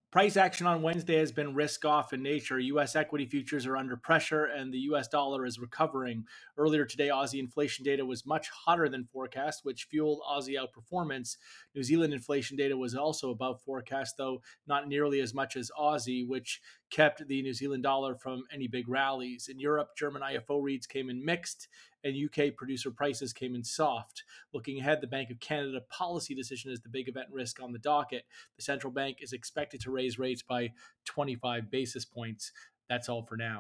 Price action on Wednesday has been risk off in nature. U.S. equity futures are under pressure and the U.S. dollar is recovering. Earlier today, Aussie inflation data was much hotter than forecast, which fueled Aussie outperformance. New Zealand inflation data was also above forecast, though not nearly as much as Aussie, which kept the New Zealand dollar from any big rallies. In Europe, German IFO reads came in mixed, and UK producer prices came in soft. Looking ahead, the Bank of Canada policy decision is the big event risk on the docket. The central bank is expected to raise rates by 25 basis points. That's all for now.